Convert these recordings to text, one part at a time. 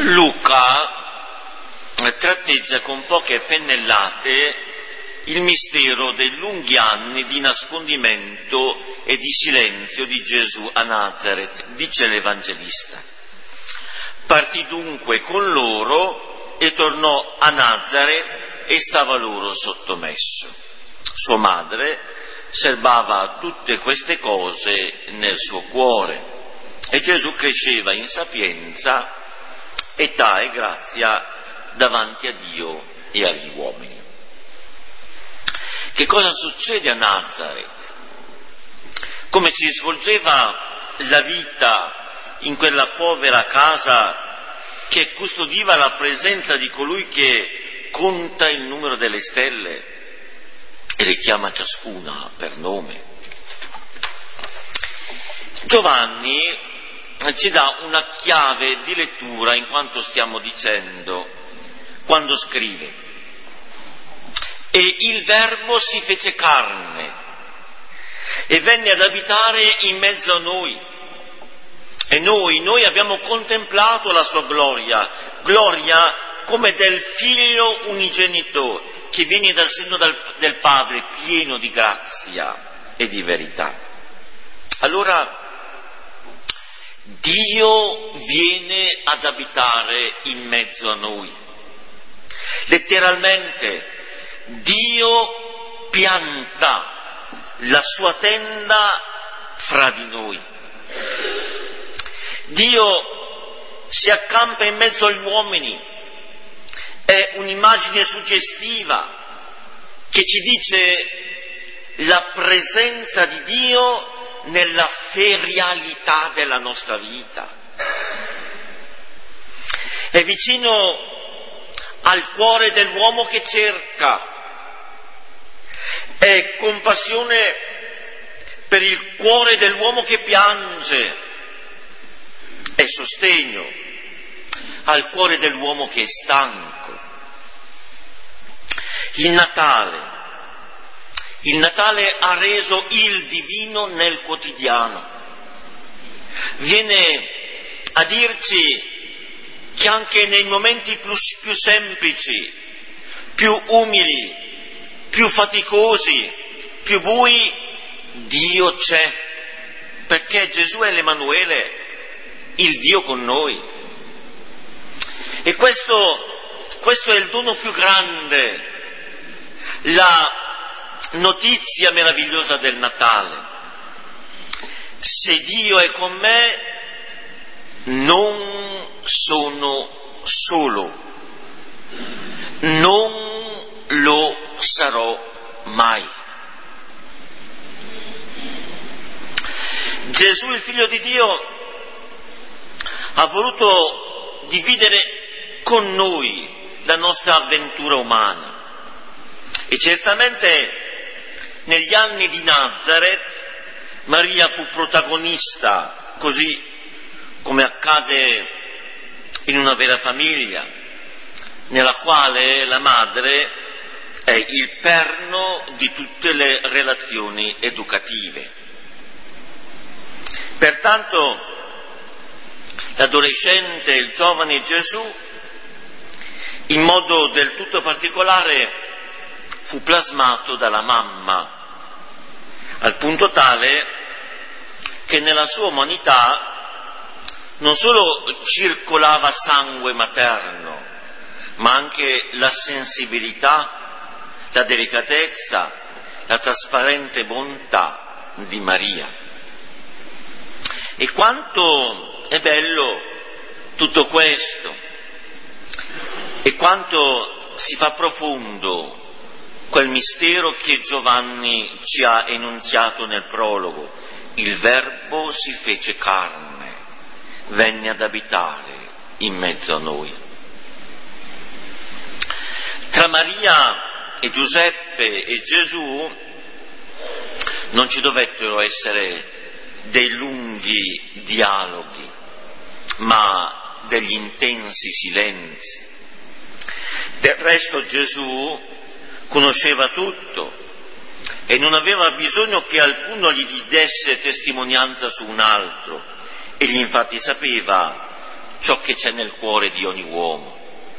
Luca tratteggia con poche pennellate il mistero dei lunghi anni di nascondimento e di silenzio di Gesù a Nazaret, dice l'Evangelista. Partì dunque con loro e tornò a Nazaret e stava loro sottomesso. Sua madre serbava tutte queste cose nel suo cuore e Gesù cresceva in sapienza, età e grazia davanti a Dio e agli uomini. Che cosa succede a Nazaret? Come si svolgeva la vita in quella povera casa che custodiva la presenza di colui che conta il numero delle stelle e le chiama ciascuna per nome? Giovanni ci dà una chiave di lettura in quanto stiamo dicendo quando scrive: e il Verbo si fece carne e venne ad abitare in mezzo a noi e noi abbiamo contemplato la sua gloria come del figlio unigenito che viene dal seno del Padre, pieno di grazia e di verità. Allora Dio viene ad abitare in mezzo a noi. Letteralmente Dio pianta la sua tenda fra di noi. Dio si accampa in mezzo agli uomini. È un'immagine suggestiva che ci dice la presenza di Dio nella ferialità della nostra vita. È vicino al cuore dell'uomo che cerca, è compassione per il cuore dell'uomo che piange, è sostegno al cuore dell'uomo che è stanco. Il Natale ha reso il divino nel quotidiano. Viene a dirci che anche nei momenti più semplici, più umili, più faticosi, più bui, Dio c'è, perché Gesù è l'Emanuele, il Dio con noi. E questo è il dono più grande, la notizia meravigliosa del Natale. Se Dio è con me, non sono solo, non lo sarò mai. Gesù, il Figlio di Dio, ha voluto dividere con noi la nostra avventura umana e certamente negli anni di Nazaret Maria fu protagonista, così come accade in una vera famiglia, nella quale la madre è il perno di tutte le relazioni educative. Pertanto l'adolescente, il giovane Gesù, in modo del tutto particolare, fu plasmato dalla mamma, al punto tale che nella sua umanità non solo circolava sangue materno, ma anche la sensibilità, la delicatezza, la trasparente bontà di Maria. E quanto è bello tutto questo, e quanto si fa profondo quel mistero che Giovanni ci ha enunziato nel prologo: il Verbo si fece carne, venne ad abitare in mezzo a noi. Tra Maria e Giuseppe e Gesù non ci dovettero essere dei lunghi dialoghi, ma degli intensi silenzi. Del resto Gesù conosceva tutto e non aveva bisogno che alcuno gli desse testimonianza su un altro. Egli infatti sapeva ciò che c'è nel cuore di ogni uomo.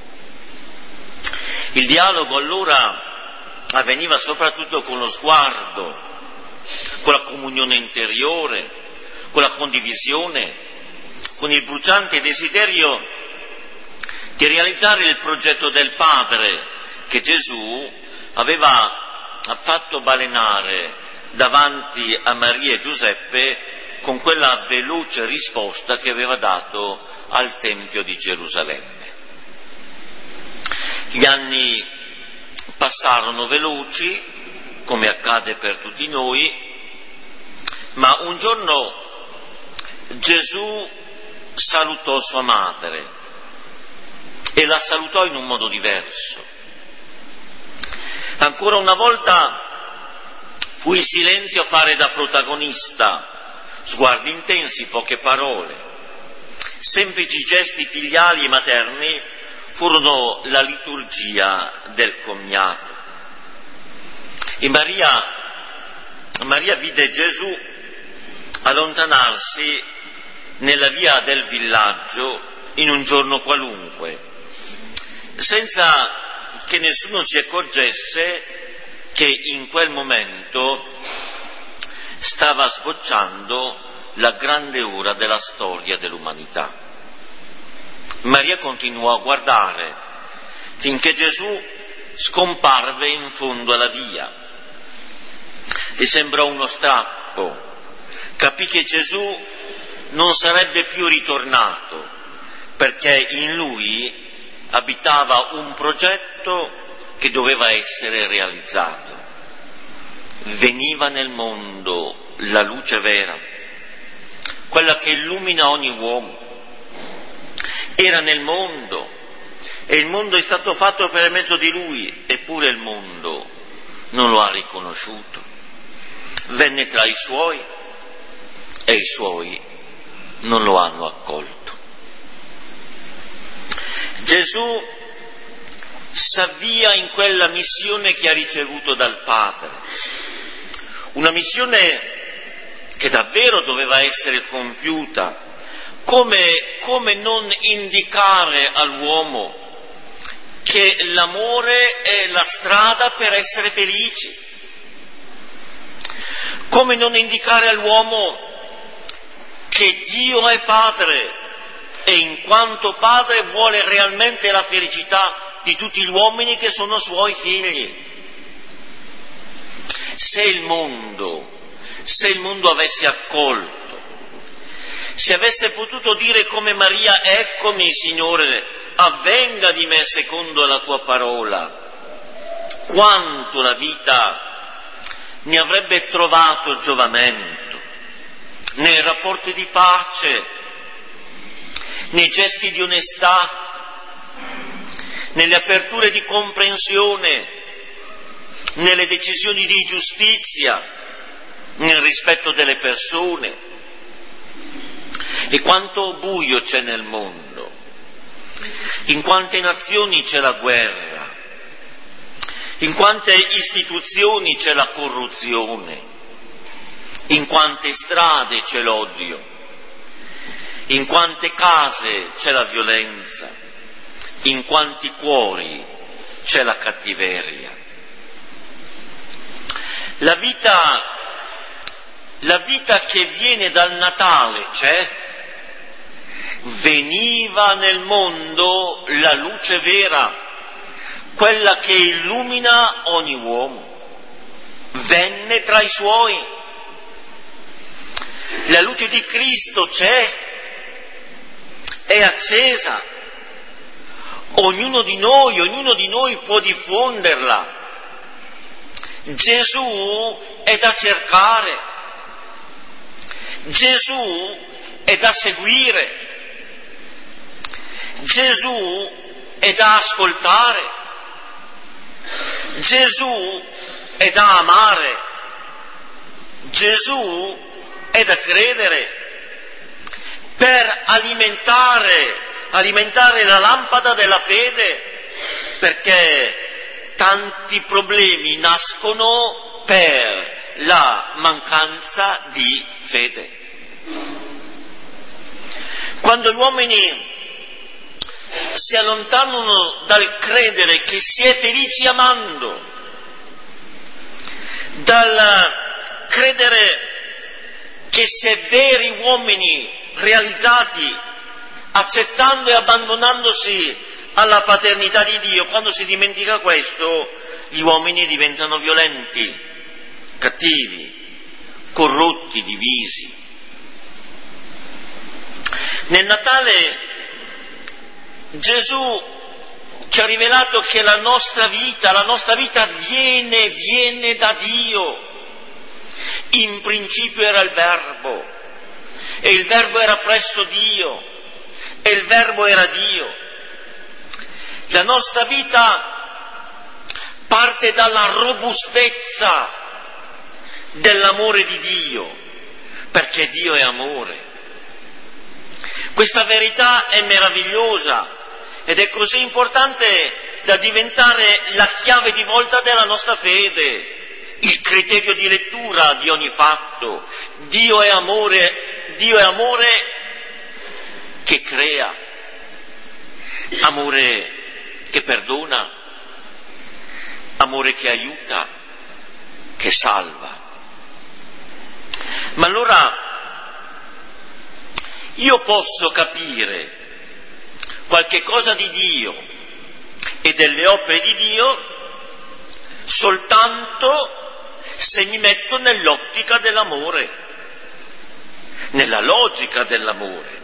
Il dialogo allora avveniva soprattutto con lo sguardo, con la comunione interiore, con la condivisione, con il bruciante desiderio di realizzare il progetto del Padre che Gesù aveva fatto balenare davanti a Maria e Giuseppe con quella veloce risposta che aveva dato al Tempio di Gerusalemme. Gli anni passarono veloci, come accade per tutti noi, ma un giorno Gesù salutò sua madre e la salutò in un modo diverso. Ancora una volta fu il silenzio a fare da protagonista, sguardi intensi, poche parole, semplici gesti filiali e materni furono la liturgia del commiato. E Maria vide Gesù allontanarsi nella via del villaggio in un giorno qualunque, senza che nessuno si accorgesse che in quel momento stava sbocciando la grande ora della storia dell'umanità. Maria continuò a guardare finché Gesù scomparve in fondo alla via. Le sembrò uno strappo, capì che Gesù non sarebbe più ritornato, perché in lui abitava un progetto che doveva essere realizzato. Veniva nel mondo la luce vera, quella che illumina ogni uomo. Era nel mondo e il mondo è stato fatto per mezzo di lui, eppure il mondo non lo ha riconosciuto. Venne tra i suoi e i suoi non lo hanno accolto. Gesù s'avvia in quella missione che ha ricevuto dal Padre, una missione che davvero doveva essere compiuta. Come non indicare all'uomo che l'amore è la strada per essere felici? Come non indicare all'uomo che Dio è Padre e in quanto Padre vuole realmente la felicità di tutti gli uomini che sono suoi figli? Se il mondo avesse accolto, se avesse potuto dire come Maria: eccomi Signore, avvenga di me secondo la tua parola, quanto la vita ne avrebbe trovato giovamento, nei rapporti di pace, nei gesti di onestà, nelle aperture di comprensione, nelle decisioni di giustizia, nel rispetto delle persone. E quanto buio c'è nel mondo, in quante nazioni c'è la guerra, in quante istituzioni c'è la corruzione, in quante strade c'è l'odio, in quante case c'è la violenza, in quanti cuori c'è la cattiveria. La vita che viene dal Natale c'è. Veniva nel mondo la luce vera, quella che illumina ogni uomo. Venne tra i suoi. La luce di Cristo c'è, è accesa. Ognuno di noi può diffonderla. Gesù è da cercare. Gesù è da seguire. Gesù è da ascoltare, Gesù è da amare, Gesù è da credere, per alimentare la lampada della fede, perché tanti problemi nascono per la mancanza di fede. Quando gli uomini si allontanano dal credere che si è felici amando, dal credere che si è veri uomini realizzati, accettando e abbandonandosi alla paternità di Dio. Quando si dimentica questo, gli uomini diventano violenti, cattivi, corrotti, divisi. Nel Natale Gesù ci ha rivelato che la nostra vita viene da Dio. In principio era il Verbo, e il Verbo era presso Dio, e il Verbo era Dio. La nostra vita parte dalla robustezza dell'amore di Dio, perché Dio è amore. Questa verità è meravigliosa ed è così importante da diventare la chiave di volta della nostra fede, il criterio di lettura di ogni fatto. Dio è amore che crea, amore che perdona, amore che aiuta, che salva. Ma allora io posso capire qualche cosa di Dio e delle opere di Dio soltanto se mi metto nell'ottica dell'amore, nella logica dell'amore,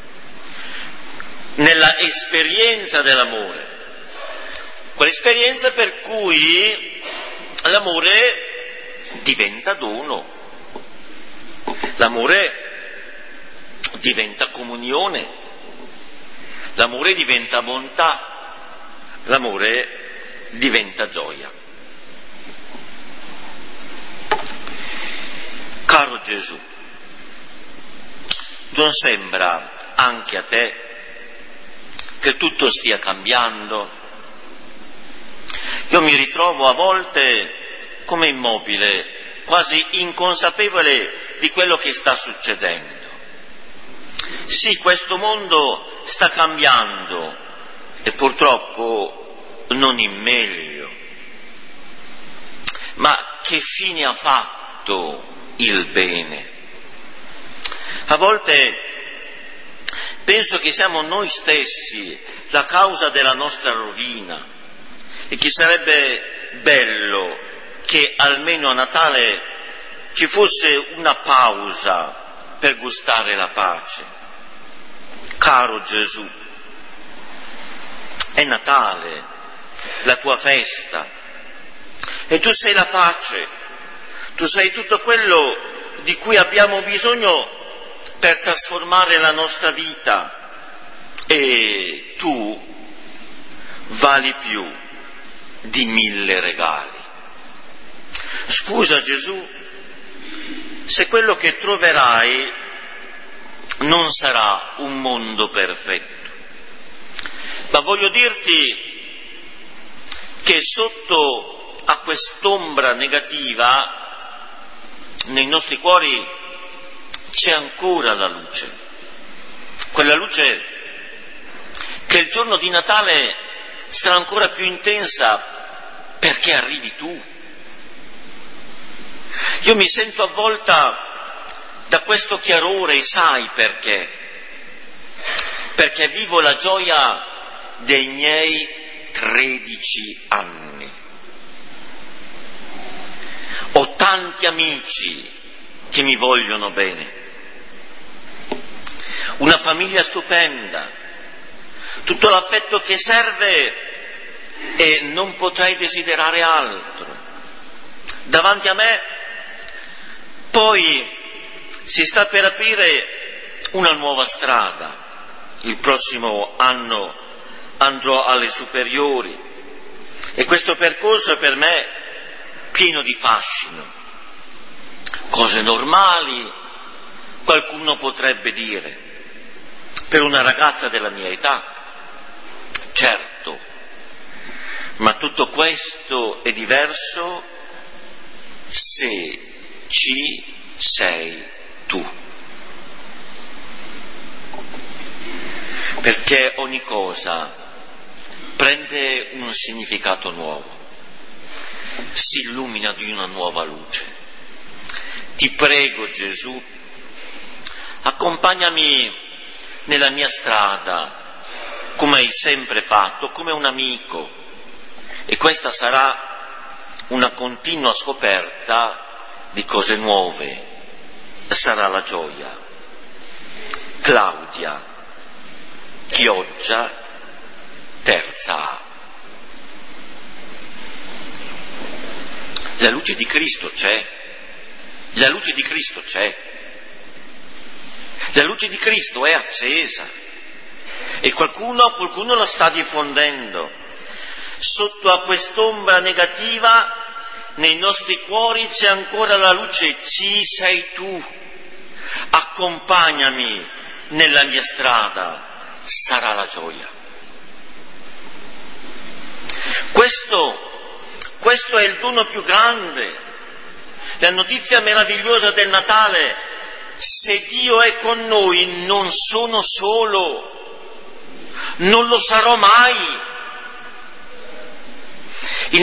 nella esperienza dell'amore, quell'esperienza per cui l'amore diventa dono, l'amore diventa comunione, l'amore diventa bontà, l'amore diventa gioia. Caro Gesù, non sembra anche a te che tutto stia cambiando? Io mi ritrovo a volte come immobile, quasi inconsapevole di quello che sta succedendo. Sì, questo mondo sta cambiando e purtroppo non in meglio. Ma che fine ha fatto il bene? A volte penso che siamo noi stessi la causa della nostra rovina e che sarebbe bello che almeno a Natale ci fosse una pausa per gustare la pace. Caro Gesù, è Natale, la tua festa, e tu sei la pace, tu sei tutto quello di cui abbiamo bisogno per trasformare la nostra vita, e tu vali più di 1000 regali. Scusa Gesù, se quello che troverai non sarà un mondo perfetto, ma voglio dirti che sotto a quest'ombra negativa nei nostri cuori c'è ancora la luce, quella luce che il giorno di Natale sarà ancora più intensa perché arrivi tu. Io mi sento avvolta da questo chiarore, sai perché? Perché vivo la gioia dei miei 13 anni. Ho tanti amici che mi vogliono bene, una famiglia stupenda, tutto l'affetto che serve e non potrei desiderare altro. Davanti a me poi si sta per aprire una nuova strada. Il prossimo anno andrò alle superiori e questo percorso è per me pieno di fascino. Cose normali, qualcuno potrebbe dire, per una ragazza della mia età, certo, ma tutto questo è diverso se ci sei tu. perché ogni cosa prende un significato nuovo, si illumina di una nuova luce. Ti prego, Gesù, accompagnami nella mia strada, come hai sempre fatto, come un amico, e questa sarà una continua scoperta di cose nuove, sarà la gioia. Claudia, Chioggia, terza A. La luce di Cristo c'è, la luce di Cristo c'è, la luce di Cristo è accesa e qualcuno la sta diffondendo. Sotto a quest'ombra negativa nei nostri cuori c'è ancora la luce, ci sei tu, accompagnami nella mia strada, sarà la gioia. Questo è il dono più grande, la notizia meravigliosa del Natale. Se Dio è con noi non sono solo, non lo sarò mai. Il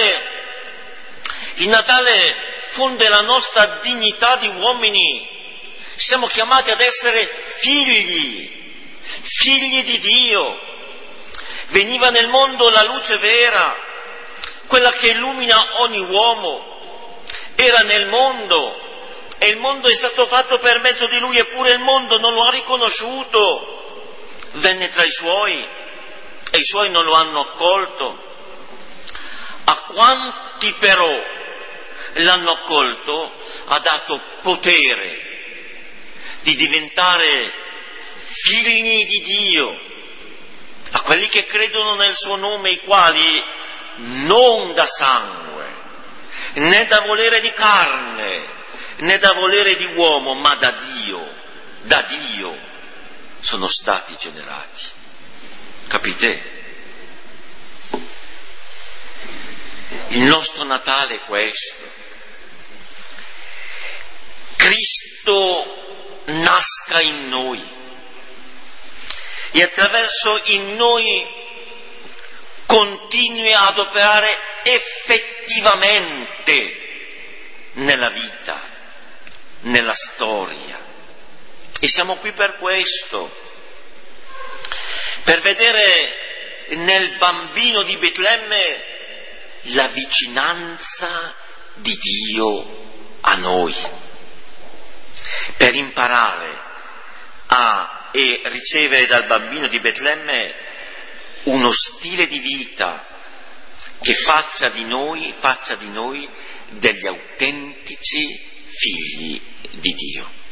Natale fonde la nostra dignità di uomini, siamo chiamati ad essere figli di Dio. Veniva nel mondo la luce vera, quella che illumina ogni uomo, era nel mondo e il mondo è stato fatto per mezzo di Lui, eppure il mondo non lo ha riconosciuto, venne tra i Suoi e i Suoi non lo hanno accolto. A quanti però l'hanno accolto ha dato potere di diventare figli di Dio, a quelli che credono nel suo nome, i quali non da sangue, né da volere di carne, né da volere di uomo, ma da Dio sono stati generati. Capite? Il nostro Natale è questo. Cristo nasca in noi e attraverso in noi continui ad operare effettivamente nella vita, nella storia. E siamo qui per questo, per vedere nel bambino di Betlemme la vicinanza di Dio a noi, per imparare e ricevere dal bambino di Betlemme uno stile di vita che faccia di noi degli autentici figli di Dio.